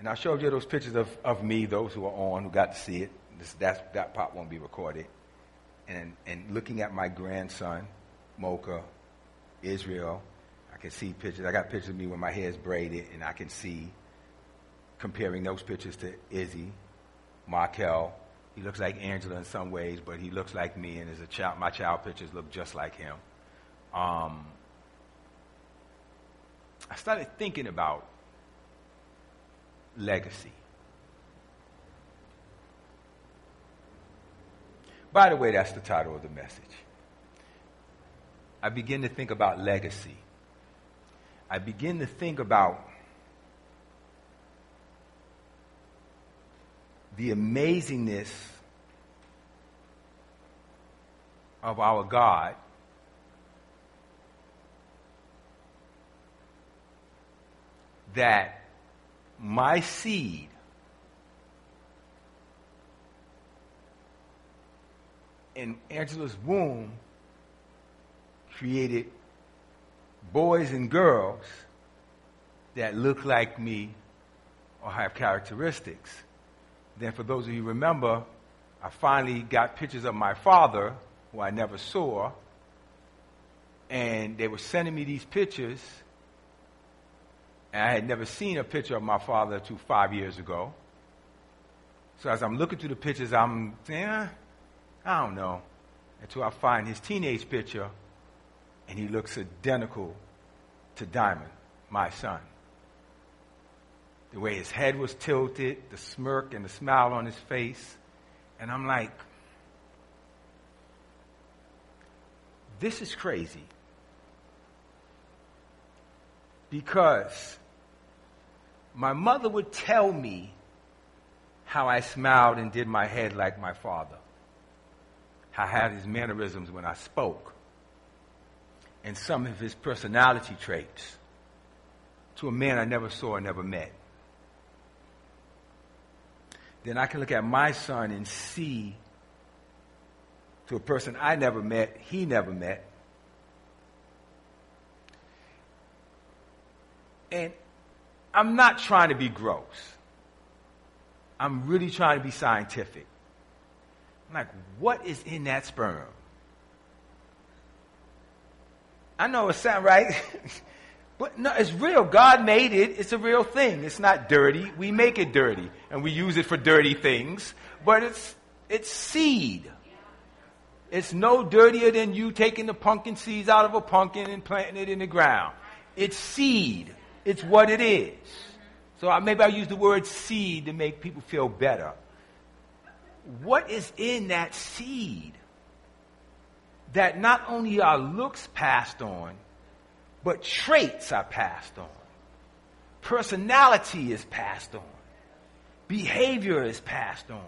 And I showed you those pictures of me, those who are on, who got to see it. That part won't be recorded. And looking at my grandson, Mocha, Israel, I can see pictures. I got pictures of me when my hair is braided, and I can see, comparing those pictures to Izzy, Markel. He looks like Angela in some ways, but he looks like me, and as a child, my child pictures look just like him. I started thinking about legacy. By the way, that's the title of the message. I begin to think about legacy. I begin to think about the amazingness of our God, that my seed in Angela's womb created boys and girls that look like me or have characteristics. Then for those of you who remember, I finally got pictures of my father, who I never saw, and they were sending me these pictures, and I had never seen a picture of my father until 5 years ago. So as I'm looking through the pictures, I'm saying, I don't know, until I find his teenage picture, and he looks identical to Diamond, my son. The way his head was tilted, the smirk and the smile on his face. And I'm like, this is crazy. Because my mother would tell me how I smiled and did my head like my father. How I had his mannerisms when I spoke. And some of his personality traits to a man I never saw and never met. Then I can look at my son and see, to a person I never met, he never met. And I'm not trying to be gross. I'm really trying to be scientific. I'm like, what is in that sperm? I know it sounds right, but no, it's real. God made it. It's a real thing. It's not dirty. We make it dirty, and we use it for dirty things. But it's seed. It's no dirtier than you taking the pumpkin seeds out of a pumpkin and planting it in the ground. It's seed. It's what it is. So maybe I use the word seed to make people feel better. What is in that seed that not only are looks passed on, but traits are passed on? Personality is passed on. Behavior is passed on.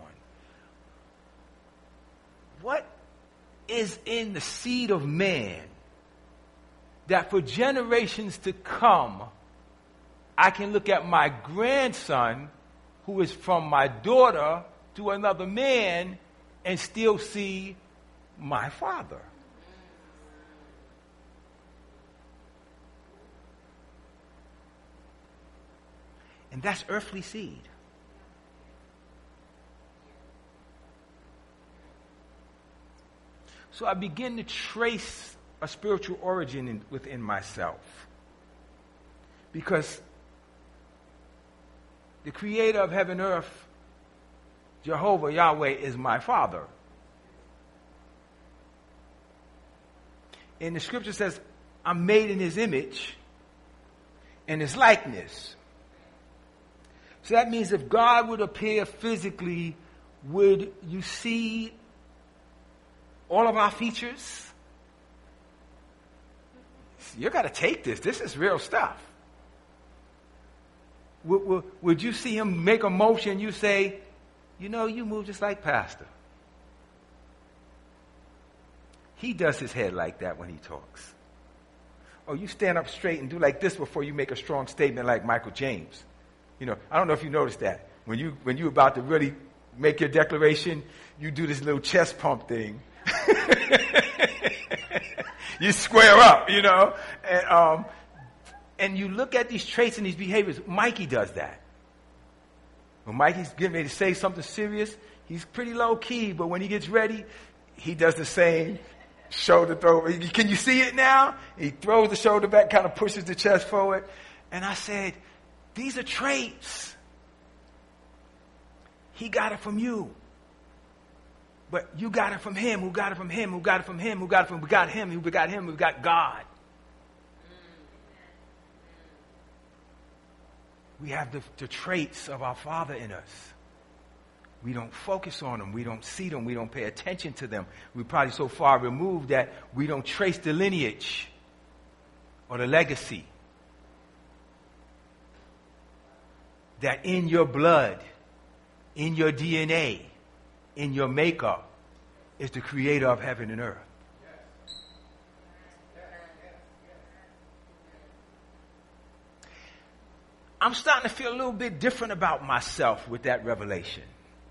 What is in the seed of man that for generations to come, I can look at my grandson, who is from my daughter to another man, and still see my father? And that's earthly seed. So I begin to trace a spiritual origin within myself. Because the creator of heaven and earth, Jehovah, Yahweh, is my father. And the scripture says, I'm made in his image and his likeness. So that means if God would appear physically, would you see all of our features? You got to take this. This is real stuff. Would you see him make a motion, you say, you know, you move just like Pastor. He does his head like that when he talks. Or you stand up straight and do like this before you make a strong statement like Michael James. You know, I don't know if you noticed that. When you're about to really make your declaration, you do this little chest pump thing. You square up, you know. And you look at these traits and these behaviors. Mikey does that. When Mikey's getting ready to say something serious, he's pretty low key, but when he gets ready, he does the same shoulder throw. Can you see it now? He throws the shoulder back, kind of pushes the chest forward. And I said, these are traits. He got it from you. But you got it from him, who got it from him, who got it from him, who got it from, we got him, who got him, who got God. We have the traits of our Father in us. We don't focus on them. We don't see them. We don't pay attention to them. We're probably so far removed that we don't trace the lineage or the legacy. That in your blood, in your DNA, in your makeup, is the creator of heaven and earth. I'm starting to feel a little bit different about myself with that revelation.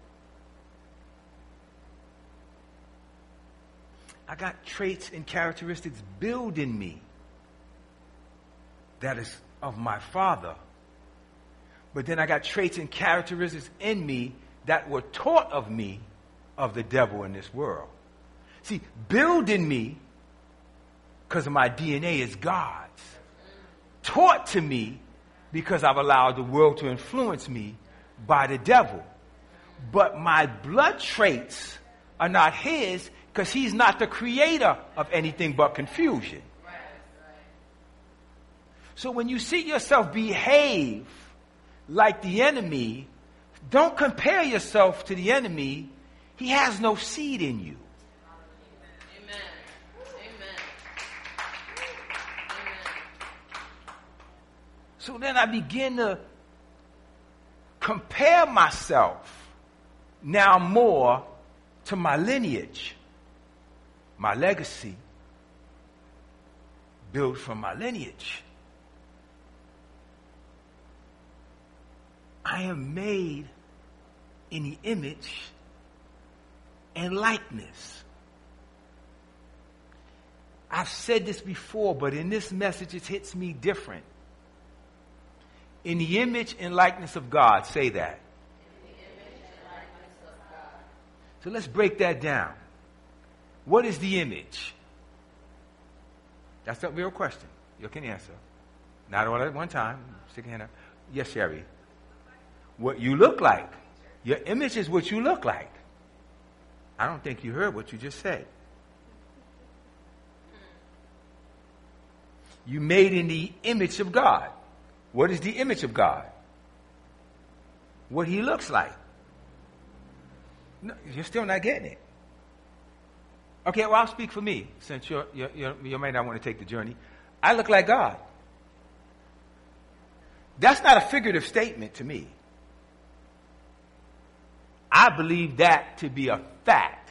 I got traits and characteristics built in me that is of my Father. But then I got traits and characteristics in me that were taught of me of the devil in this world. See, built in me because of my DNA is God's. Taught to me because I've allowed the world to influence me by the devil. But my blood traits are not his because he's not the creator of anything but confusion. So when you see yourself behave like the enemy, don't compare yourself to the enemy. He has no seed in you. Amen. Amen. So then I begin to compare myself now more to my lineage, my legacy, built from my lineage. I am made in the image and likeness. I've said this before, but in this message it hits me different. In the image and likeness of God. Say that. In the image and likeness of God. So let's break that down. What is the image? That's a real question. You can answer. Not all at one time. Stick your hand up. Yes, Sherry. What you look like. Your image is what you look like. I don't think you heard what you just said. You made in the image of God. What is the image of God? What he looks like. No, you're still not getting it. Okay, well, I'll speak for me, since you may not want to take the journey. I look like God. That's not a figurative statement to me. I believe that to be a fact.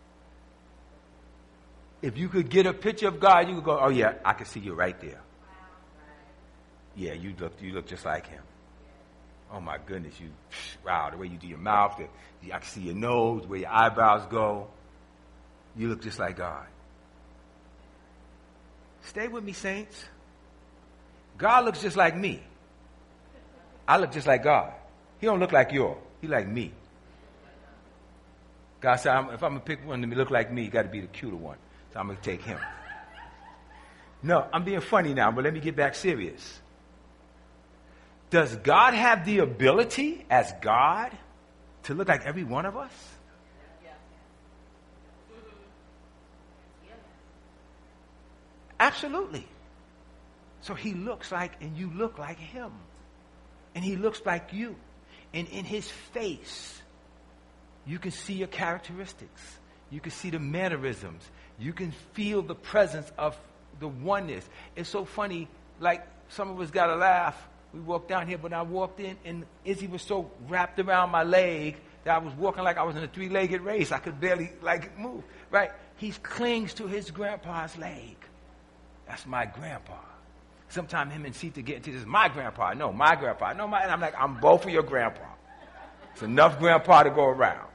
If you could get a picture of God, you could go, oh yeah, I can see you right there. Yeah, you look just like him. Oh my goodness, wow, the way you do your mouth, I can see your nose, where your eyebrows go. You look just like God. Stay with me, saints. God looks just like me. I look just like God. He don't look like you. He like me. God said, if I'm going to pick one to look like me, you got to be the cuter one. So I'm going to take him. No, I'm being funny now, but let me get back serious. Does God have the ability as God to look like every one of us? Absolutely. So he looks like, and you look like him. And he looks like you. And in his face, you can see your characteristics. You can see the mannerisms. You can feel the presence of the oneness. It's so funny, like some of us got to laugh. We walked down here, but I walked in, and Izzy was so wrapped around my leg that I was walking like I was in a three-legged race. I could barely, move, right? He clings to his grandpa's leg. That's my grandpa. Sometimes him and Sita get into this, my grandpa. No, my grandpa. No, my, and I'm like, I'm both of your grandpa. It's enough grandpa to go around.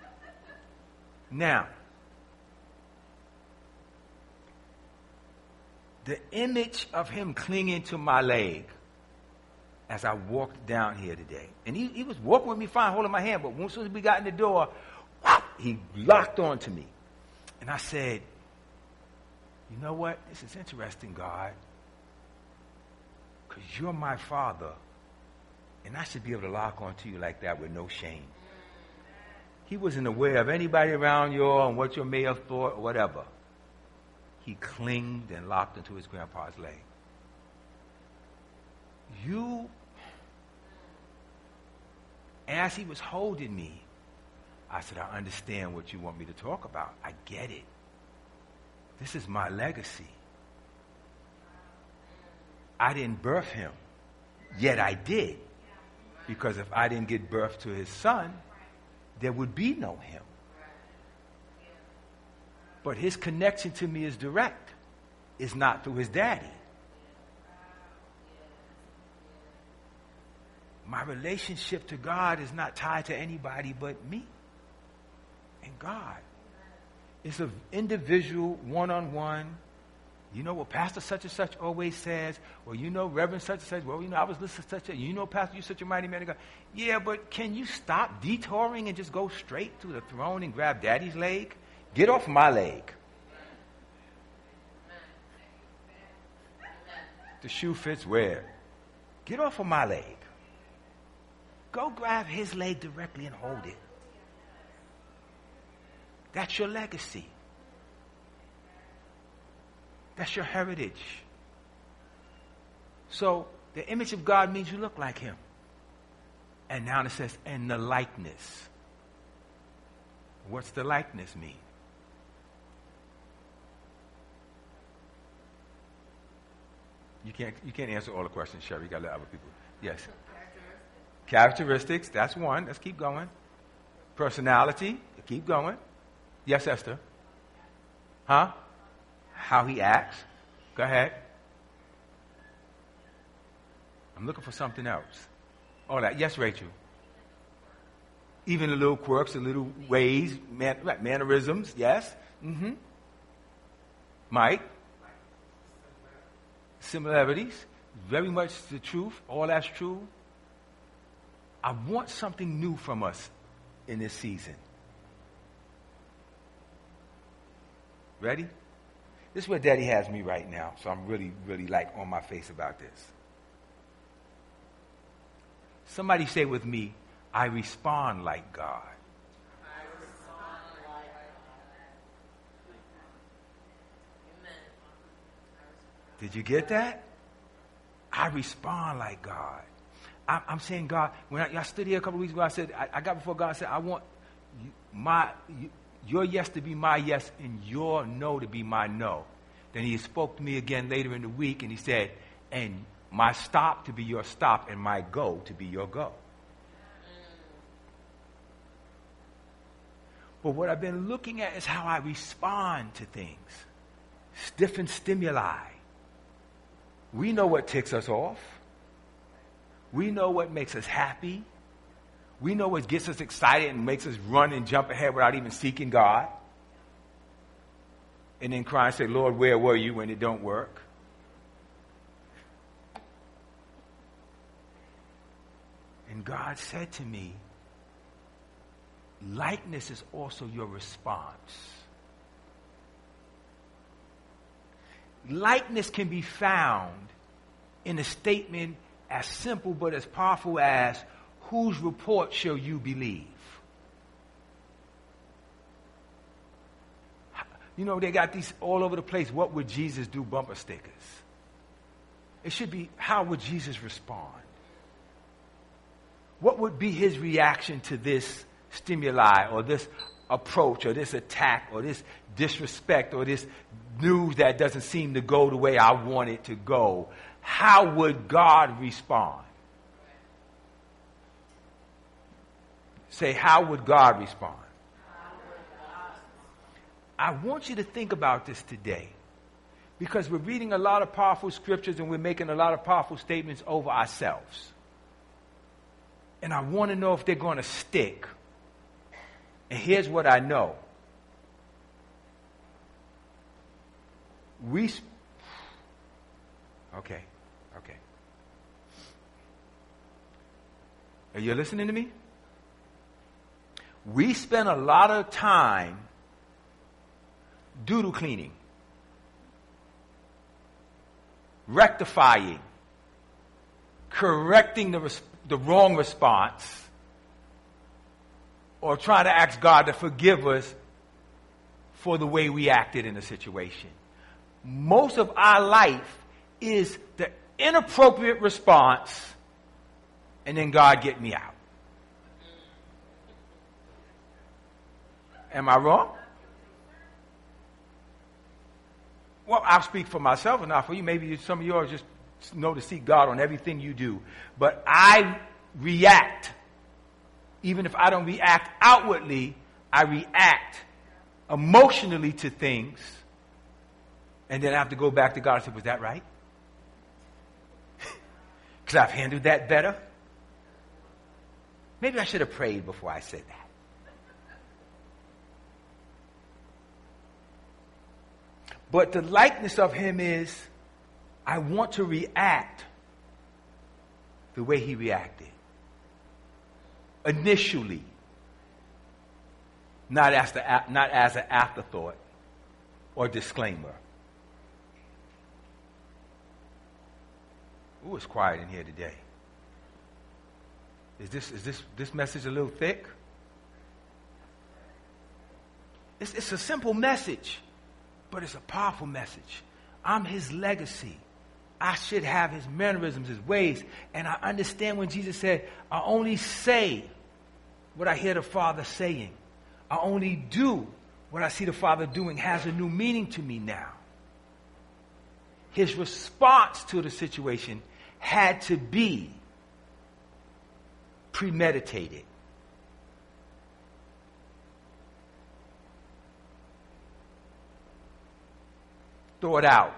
Now, the image of him clinging to my leg as I walked down here today. And he was walking with me fine, holding my hand, but as soon as we got in the door, whop, he locked onto me. And I said, you know what? This is interesting, God, because you're my Father, and I should be able to lock onto you like that with no shame. He wasn't aware of anybody around you and what you may have thought or whatever. He clinged and locked into his grandpa's leg. As he was holding me, I said, I understand what you want me to talk about. I get it. This is my legacy. I didn't birth him, yet I did. Because if I didn't give birth to his son, there would be no him. But his connection to me is direct. It's not through his daddy. My relationship to God is not tied to anybody but me and God. It's an individual, one-on-one. You know what Pastor such and such always says? Well, you know Reverend such and such. Well, you know, I was listening to such a, you know, Pastor, you're such a mighty man of God. Yeah, but can you stop detouring and just go straight to the throne and grab Daddy's leg? Get off my leg. The shoe fits where? Get off of my leg. Go grab his leg directly and hold it. That's your legacy. That's your heritage. So the image of God means you look like him. And now it says, and the likeness. What's the likeness mean? You can't answer all the questions, Sherry. You got to let other people. Yes. Characteristics, that's one. Let's keep going. Personality, keep going. Yes, Esther. Huh? How he acts. Go ahead. I'm looking for something else. All that. Yes, Rachel. Even the little quirks, the little ways, mannerisms. Yes. Mm-hmm. Mike. Similarities. Very much the truth. All that's true. I want something new from us in this season. Ready? This is where Daddy has me right now, so I'm really, really like on my face about this. Somebody say with me, I respond like God. I respond like Amen. Did you get that? I respond like God. I'm saying, God, when I stood here a couple of weeks ago, I said, I got before God, I said, I want your yes to be my yes and your no to be my no. Then he spoke to me again later in the week and he said, and my stop to be your stop and my go to be your go. But what I've been looking at is how I respond to things. Different stimuli. We know what ticks us off. We know what makes us happy. We know what gets us excited and makes us run and jump ahead without even seeking God. And then cry and say, Lord, where were you when it don't work? And God said to me, likeness is also your response. Likeness can be found in a statement as simple but as powerful as, whose report shall you believe? You know, they got these all over the place. What would Jesus do? Bumper stickers. It should be, how would Jesus respond? What would be his reaction to this stimuli or this approach or this attack or this disrespect or this news that doesn't seem to go the way I want it to go? How would God respond? Say, how would God respond? I want you to think about this today, because we're reading a lot of powerful scriptures and we're making a lot of powerful statements over ourselves. And I want to know if they're going to stick. And here's what I know. Okay. Are you listening to me? We spend a lot of time doodle cleaning, rectifying, correcting the wrong response, or trying to ask God to forgive us for the way we acted in a situation. Most of our life is the inappropriate response, and then God get me out. Am I wrong? Well, I'll speak for myself and not for you. Maybe some of you are just know to seek God on everything you do. But I react. Even if I don't react outwardly, I react emotionally to things. And then I have to go back to God and say, was that right? Because I've handled that better. Maybe I should have prayed before I said that. But the likeness of him is, I want to react the way he reacted. Initially. Not as an afterthought or disclaimer. Ooh, it's quiet in here today. Is this message a little thick? It's a simple message, but it's a powerful message. I'm his legacy. I should have his mannerisms, his ways. And I understand when Jesus said, I only say what I hear the Father saying. I only do what I see the Father doing has a new meaning to me now. His response to the situation had to be premeditated. Thought out.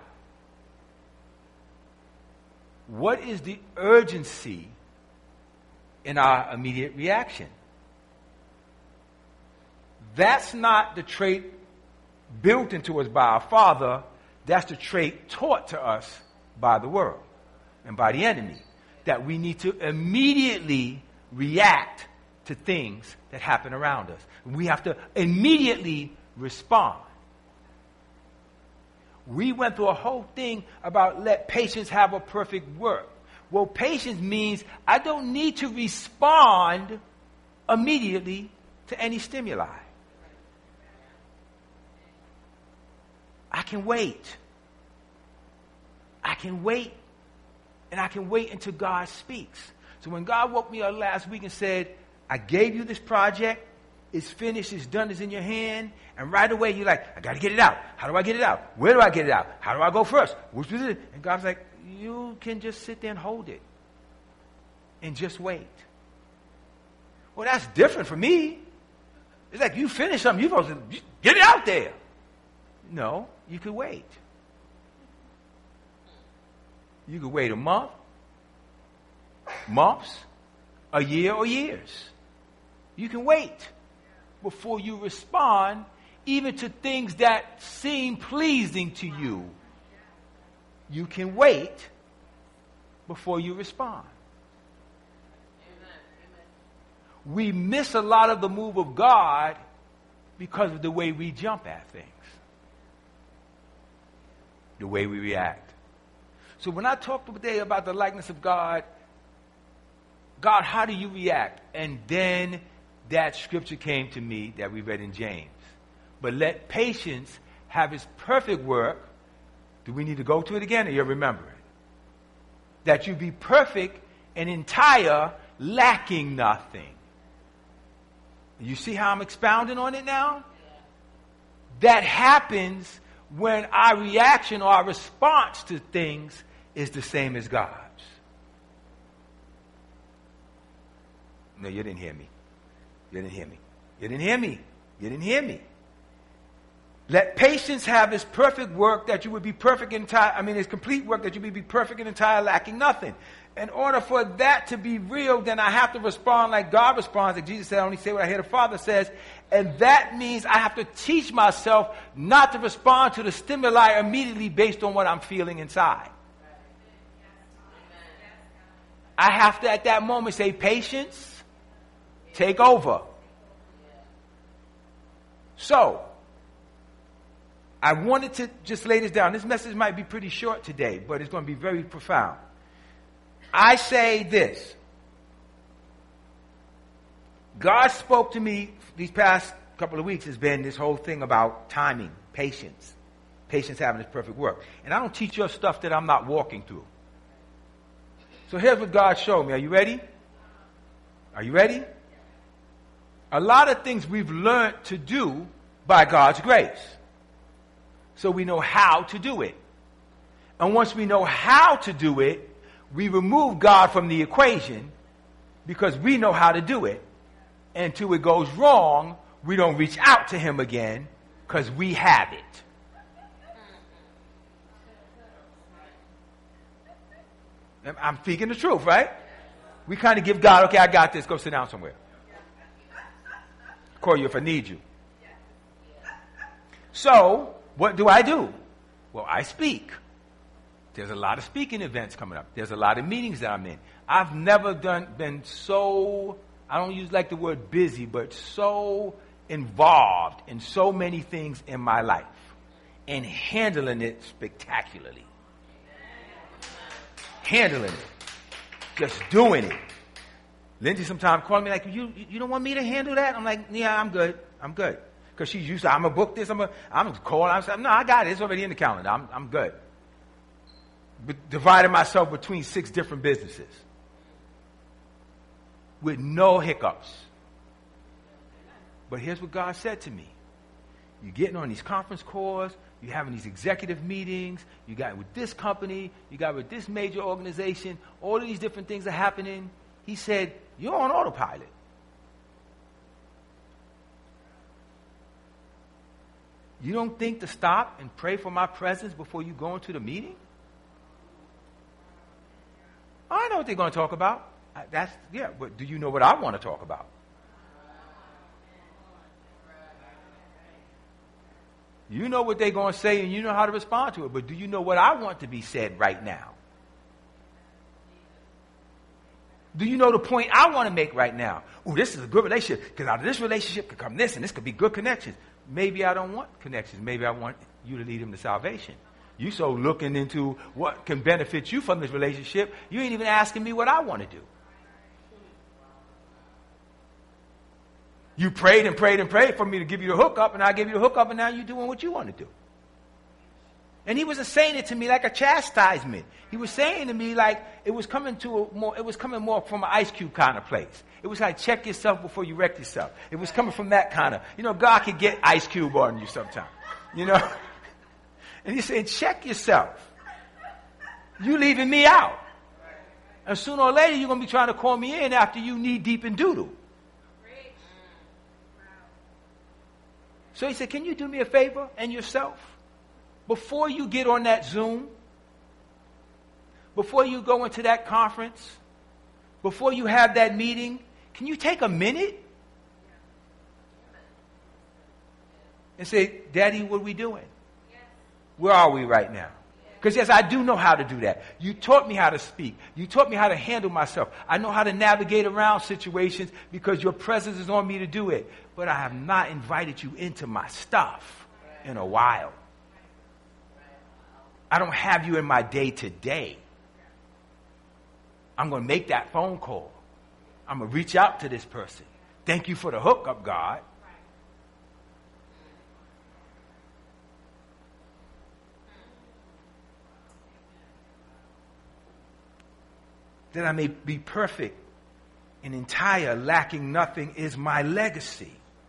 What is the urgency in our immediate reaction? That's not the trait built into us by our Father. That's the trait taught to us by the world and by the enemy. That we need to immediately react to things that happen around us. We have to immediately respond. We went through a whole thing about let patience have a perfect work. Well, patience means I don't need to respond immediately to any stimuli. I can wait. I can wait. And I can wait until God speaks. So when God woke me up last week and said, I gave you this project, it's finished, it's done, it's in your hand, and right away you're like, I got to get it out. How do I get it out? Where do I get it out? How do I go first? Which is it? And God's like, you can just sit there and hold it and just wait. Well, that's different for me. It's like you finish something, you're supposed to get it out there. No, you could wait. You could wait a month, months, a year, or years. You can wait before you respond, even to things that seem pleasing to you. You can wait before you respond. Amen. We miss a lot of the move of God because of the way we jump at things, the way we react. So when I talked today about the likeness of God, God, how do you react? And then that scripture came to me that we read in James. But let patience have its perfect work. Do we need to go to it again, or you remember it? That you be perfect and entire, lacking nothing. You see how I'm expounding on it now? That happens when our reaction or our response to things is the same as God's. No, you didn't hear me. You didn't hear me. You didn't hear me. You didn't hear me. Let patience have its perfect work that you would be perfect and entire. Its complete work that you would be perfect and entire, lacking nothing. In order for that to be real, then I have to respond like God responds. Like Jesus said, I only say what I hear the Father says. And that means I have to teach myself not to respond to the stimuli immediately based on what I'm feeling inside. I have to, at that moment, say, patience, take over. So, I wanted to just lay this down. This message might be pretty short today, but it's going to be very profound. I say this. God spoke to me these past couple of weeks has been this whole thing about timing, patience. Patience having its perfect work. And I don't teach you stuff that I'm not walking through. So here's what God showed me. Are you ready? Are you ready? A lot of things we've learned to do by God's grace. So we know how to do it. And once we know how to do it, we remove God from the equation because we know how to do it. And until it goes wrong, we don't reach out to him again because we have it. I'm speaking the truth, right? We kind of give God, okay, I got this, go sit down somewhere. Call you if I need you. So, what do? Well, I speak. There's a lot of speaking events coming up. There's a lot of meetings that I'm in. I've never been so, I don't use like the word busy, but so involved in so many things in my life and handling it spectacularly. Handling it. Just doing it. Lindsay sometimes calls me like, you don't want me to handle that? I'm like, yeah, I'm good. Because she's used to, I'm going to book this, I'm going to call. I'm saying, no, I got it. It's already in the calendar. I'm good. But dividing myself between 6 different businesses with no hiccups. But here's what God said to me. You're getting on these conference calls. You're having these executive meetings. You got with this company. You got with this major organization. All of these different things are happening. He said, you're on autopilot. You don't think to stop and pray for my presence before you go into the meeting? I know what they're going to talk about. But do you know what I want to talk about? You know what they're going to say and you know how to respond to it, but do you know what I want to be said right now? Do you know the point I want to make right now? Oh, this is a good relationship, because out of this relationship could come this, and this could be good connections. Maybe I don't want connections. Maybe I want you to lead them to salvation. You so looking into what can benefit you from this relationship, you ain't even asking me what I want to do. You prayed and prayed and prayed for me to give you the hookup, and I gave you the hookup, and now you're doing what you want to do. And he wasn't saying it to me like a chastisement. He was saying to me like it was coming more from an Ice Cube kind of place. It was like, check yourself before you wreck yourself. It was coming from that kind of, God could get Ice Cube on you sometimes, And he's saying, check yourself. You leaving me out. And sooner or later, you're going to be trying to call me in after you knee deep in doodle. So he said, can you do me a favor and yourself? Before you get on that Zoom, before you go into that conference, before you have that meeting, can you take a minute and say, Daddy, what are we doing? Where are we right now? Because yes, I do know how to do that. You taught me how to speak. You taught me how to handle myself. I know how to navigate around situations because your presence is on me to do it. But I have not invited you into my stuff in a while. I don't have you in my day-to-day. I'm going to make that phone call. I'm going to reach out to this person. Thank you for the hookup, God. That I may be perfect and entire, lacking nothing, is my legacy.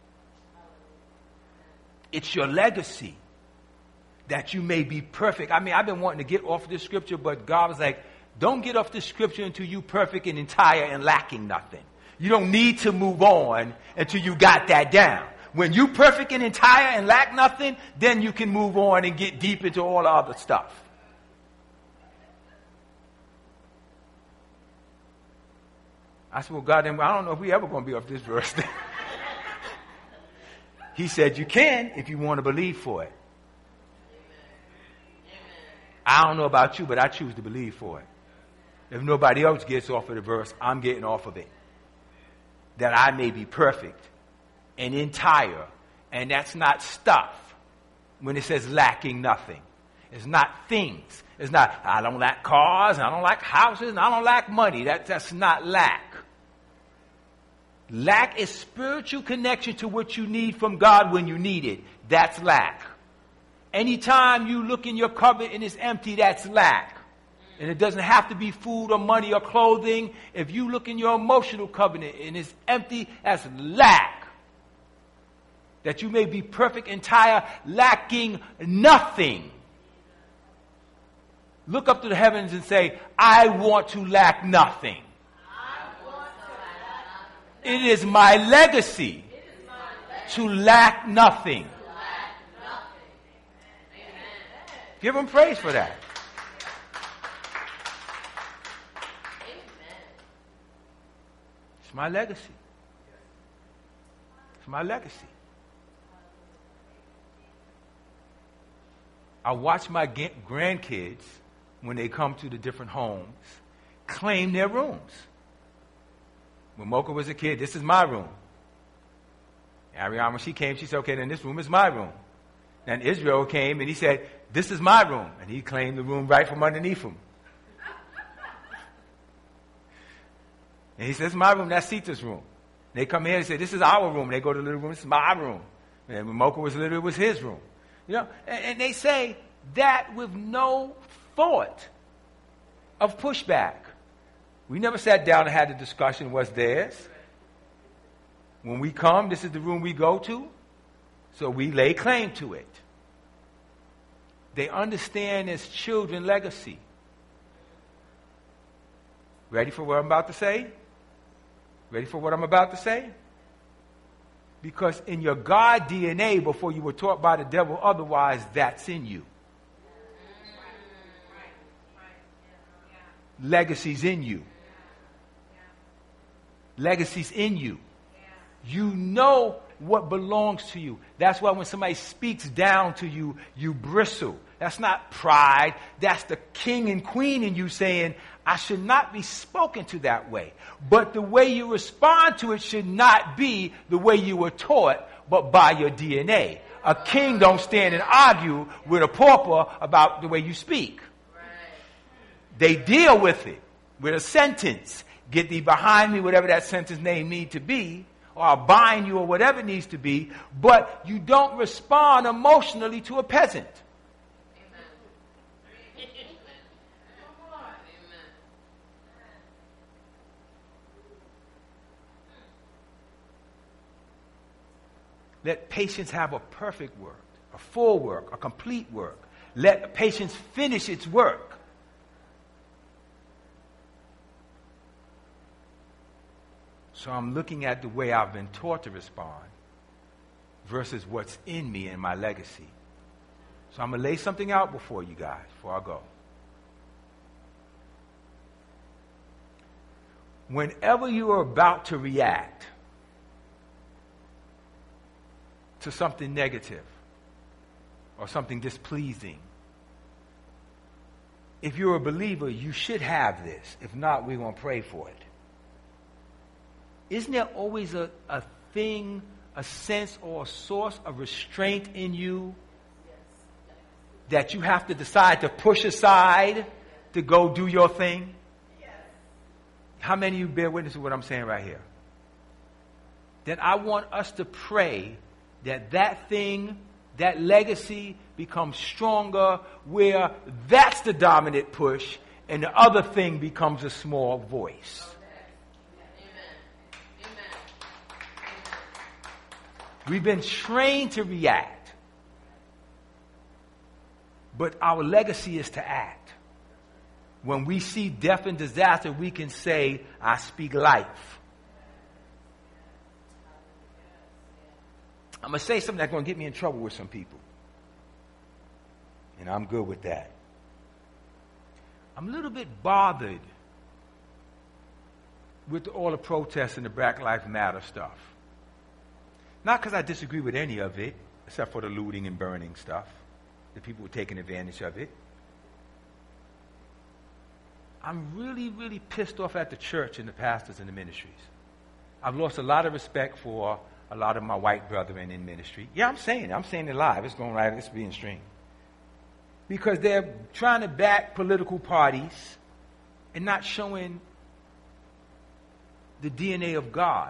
It's your legacy. That you may be perfect. I mean, I've been wanting to get off this scripture, but God was like, don't get off this scripture until you perfect and entire and lacking nothing. You don't need to move on until you got that down. When you perfect and entire and lack nothing, then you can move on and get deep into all the other stuff. I said, well, God, I don't know if we ever going to be off this verse. He said, you can if you want to believe for it. I don't know about you, but I choose to believe for it. If nobody else gets off of the verse, I'm getting off of it. that I may be perfect and entire. And that's not stuff when it says lacking nothing. It's not things. It's not, I don't lack cars, and I don't lack houses, and I don't lack money. That's not lack. Lack is spiritual connection to what you need from God when you need it. That's lack. Anytime you look in your cupboard and it's empty, that's lack. And it doesn't have to be food or money or clothing. If you look in your emotional cupboard and it's empty, that's lack. That you may be perfect, entire, lacking nothing. Look up to the heavens and say, I want to lack nothing. It is my legacy to lack nothing. Give him praise for that. It's my legacy. It's my legacy. I watch my grandkids, when they come to the different homes, claim their rooms. When Mocha was a kid, this is my room. Ariana, when she came, she said, okay, then this room is my room. Then Israel came and he said, this is my room. And he claimed the room right from underneath him. And he says, my room, that's Sita's room. They come here and say, this is our room. They go to the little room, this is my room. And when Mocha was little, it was his room. You know, and they say that with no thought of pushback. We never sat down and had a discussion what's theirs. When we come, this is the room we go to. So we lay claim to it. They understand as children legacy. Ready for what I'm about to say? Ready for what I'm about to say? Because in your God DNA, before you were taught by the devil otherwise, that's in you. Legacy's in you. Legacy's in you. You know what belongs to you. That's why when somebody speaks down to you, you bristle. That's not pride. That's the king and queen in you saying, I should not be spoken to that way. But the way you respond to it should not be the way you were taught, but by your DNA. A king don't stand and argue with a pauper about the way you speak. They deal with it with a sentence. Get thee behind me, whatever that sentence name need to be, or I'll bind you, or whatever it needs to be, but you don't respond emotionally to a peasant. Amen. Let patience have a perfect work, a full work, a complete work. Let patience finish its work. So I'm looking at the way I've been taught to respond versus what's in me and my legacy. So I'm going to lay something out before you guys, before I go. Whenever you are about to react to something negative or something displeasing, if you're a believer, you should have this. If not, we're going to pray for it. Isn't there always a thing, a sense or a source of restraint in you that you have to decide to push aside to go do your thing? How many of you bear witness to what I'm saying right here? Then I want us to pray that that thing, that legacy becomes stronger, where that's the dominant push and the other thing becomes a small voice. We've been trained to react, but our legacy is to act. When we see death and disaster, we can say, I speak life. I'm going to say something that's going to get me in trouble with some people. And I'm good with that. I'm a little bit bothered with all the protests and the Black Lives Matter stuff. Not because I disagree with any of it, except for the looting and burning stuff. The people were taking advantage of it. I'm really, really pissed off at the church and the pastors and the ministries. I've lost a lot of respect for a lot of my white brethren in ministry. Yeah, I'm saying it live. It's going right. It's being streamed. Because they're trying to back political parties and not showing the DNA of God.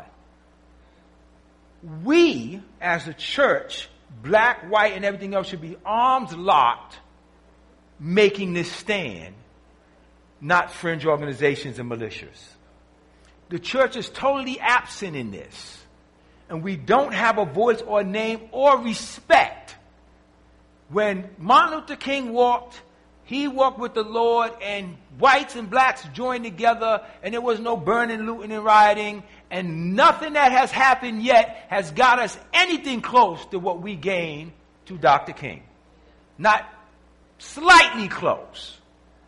We, as a church, black, white, and everything else, should be arms locked making this stand, not fringe organizations and militias. The church is totally absent in this. And we don't have a voice or name or respect. When Martin Luther King walked, he walked with the Lord, and whites and blacks joined together, and there was no burning, looting, and rioting, and nothing that has happened yet has got us anything close to what we gained to Dr. King. Not slightly close.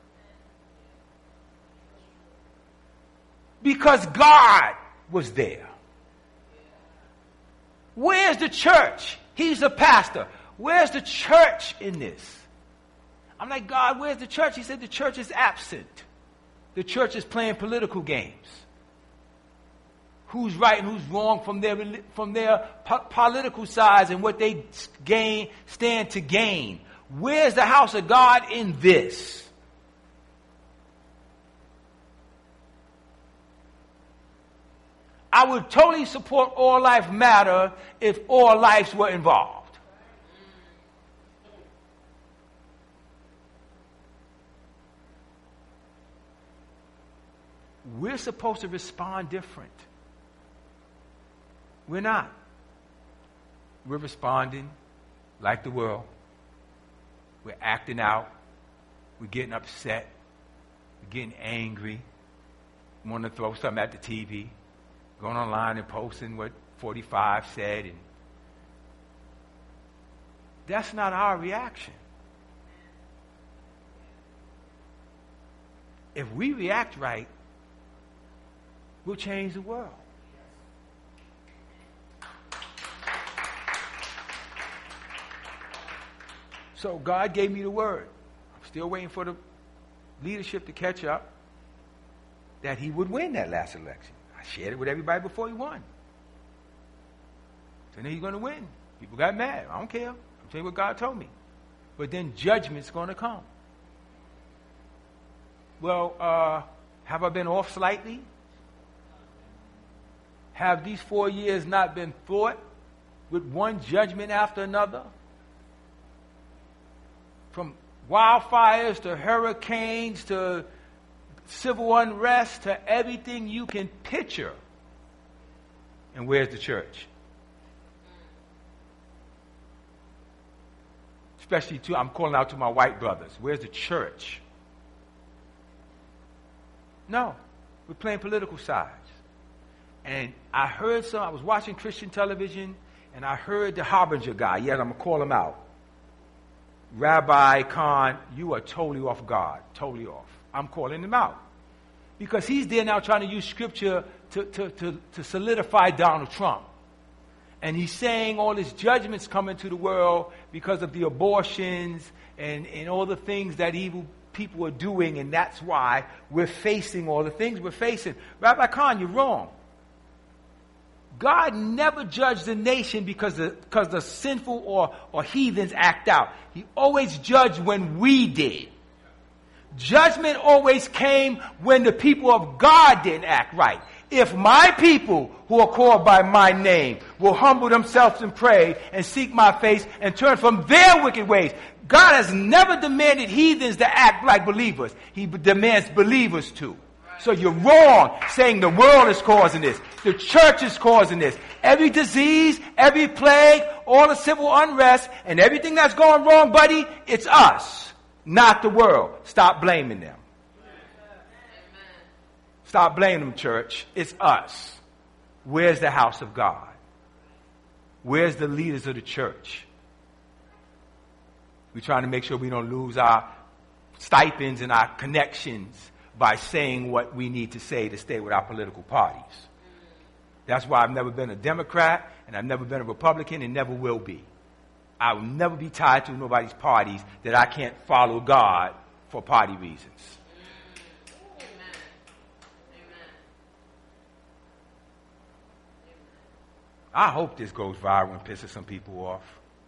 Because God was there. Where's the church? He's a pastor. Where's the church in this? I'm like, God, where's the church? He said the church is absent. The church is playing political games. Who's right and who's wrong from their political sides and what they stand to gain. Where's the house of God in this? I would totally support All Life Matter if all lives were involved. We're supposed to respond different. We're not. We're responding like the world. We're acting out. We're getting upset. We're getting angry. We want to throw something at the TV. Going online and posting what 45 said. And that's not our reaction. If we react right, we'll change the world. So God gave me the word. I'm still waiting for the leadership to catch up that he would win that last election. I shared it with everybody before he won. So now he's going to win. People got mad. I don't care. I'm telling you what God told me. But then judgment's going to come. Well, have I been off slightly? Have these 4 years not been fraught with one judgment after another? From wildfires to hurricanes to civil unrest to everything you can picture. And where's the church? Especially I'm calling out to my white brothers. Where's the church? No, we're playing political sides. And I was watching Christian television, and I heard the Harbinger guy. Yeah, I'm going to call him out. Rabbi Khan, you are totally off guard, totally off. I'm calling him out. Because he's there now trying to use scripture to solidify Donald Trump. And he's saying all his judgments coming to the world because of the abortions and all the things that evil people are doing, and that's why we're facing all the things we're facing. Rabbi Khan, you're wrong. God never judged the nation because the sinful or heathens act out. He always judged when we did. Judgment always came when the people of God didn't act right. If my people who are called by my name will humble themselves and pray and seek my face and turn from their wicked ways. God has never demanded heathens to act like believers. He demands believers to. So you're wrong saying the world is causing this. The church is causing this. Every disease, every plague, all the civil unrest, and everything that's going wrong, buddy, it's us, not the world. Stop blaming them. Stop blaming them, church. It's us. Where's the house of God? Where's the leaders of the church? We're trying to make sure we don't lose our stipends and our connections by saying what we need to say to stay with our political parties. That's why I've never been a Democrat, and I've never been a Republican, and never will be. I will never be tied to nobody's parties that I can't follow God for party reasons. I hope this goes viral and pisses some people off.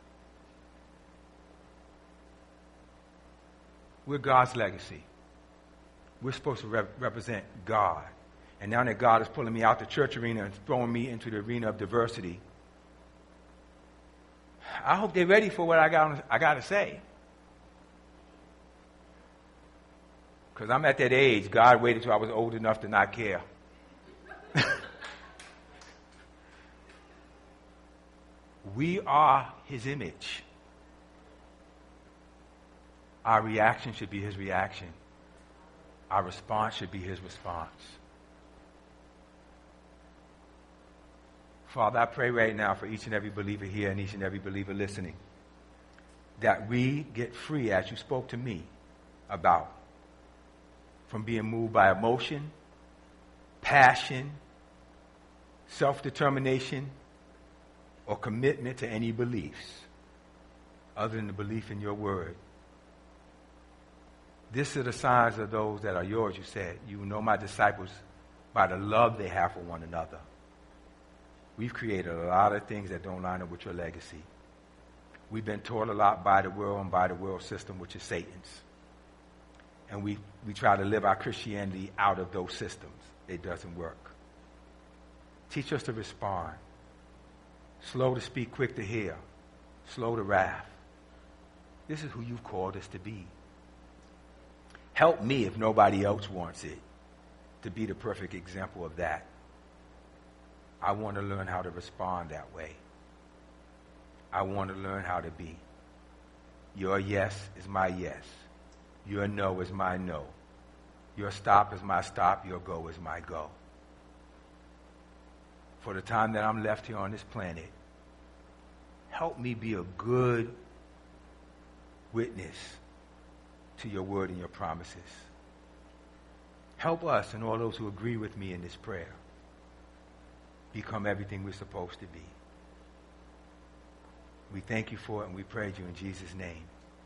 We're God's legacy. We're supposed to represent God. And now that God is pulling me out the church arena and throwing me into the arena of diversity, I hope they're ready for what I got to say. Because I'm at that age, God waited till I was old enough to not care. We are his image. Our reaction should be his reaction. Our response should be his response. Father, I pray right now for each and every believer here and each and every believer listening, that we get free, as you spoke to me about, from being moved by emotion, passion, self-determination, or commitment to any beliefs other than the belief in your word. This are the signs of those that are yours, you said. You will know my disciples by the love they have for one another. We've created a lot of things that don't line up with your legacy. We've been taught a lot by the world and by the world system, which is Satan's. And we try to live our Christianity out of those systems. It doesn't work. Teach us to respond. Slow to speak, quick to hear. Slow to wrath. This is who you've called us to be. Help me, if nobody else wants it, to be the perfect example of that. I want to learn how to respond that way. I want to learn how to be. Your yes is my yes. Your no is my no. Your stop is my stop. Your go is my go. For the time that I'm left here on this planet, help me be a good witness to your word and your promises. Help us and all those who agree with me in this prayer become everything we're supposed to be. We thank you for it and we praise you in Jesus' name.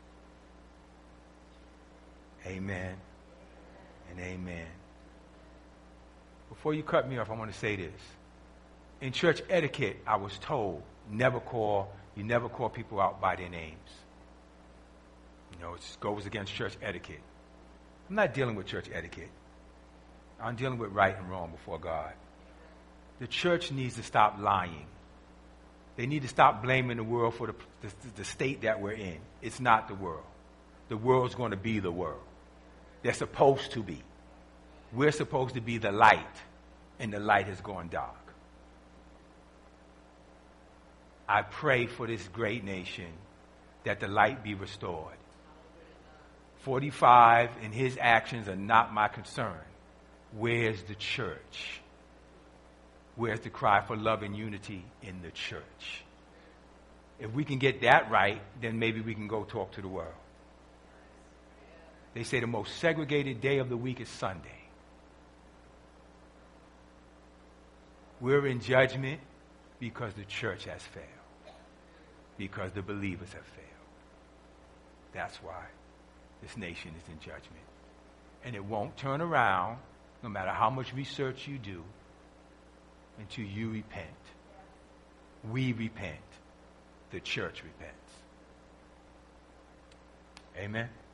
Amen and amen. Before you cut me off, I want to say this. In church etiquette, I was told, you never call people out by their names. You know, it goes against church etiquette. I'm not dealing with church etiquette. I'm dealing with right and wrong before God. The church needs to stop lying. They need to stop blaming the world for the state that we're in. It's not the world. The world's going to be the world. They're supposed to be. We're supposed to be the light, and the light has gone dark. I pray for this great nation that the light be restored. 45 and his actions are not my concern. Where's the church? Where's the cry for love and unity in the church? If we can get that right, then maybe we can go talk to the world. They say the most segregated day of the week is Sunday. We're in judgment because the church has failed. Because the believers have failed. That's why this nation is in judgment. And it won't turn around, no matter how much research you do, until you repent. We repent. The church repents. Amen.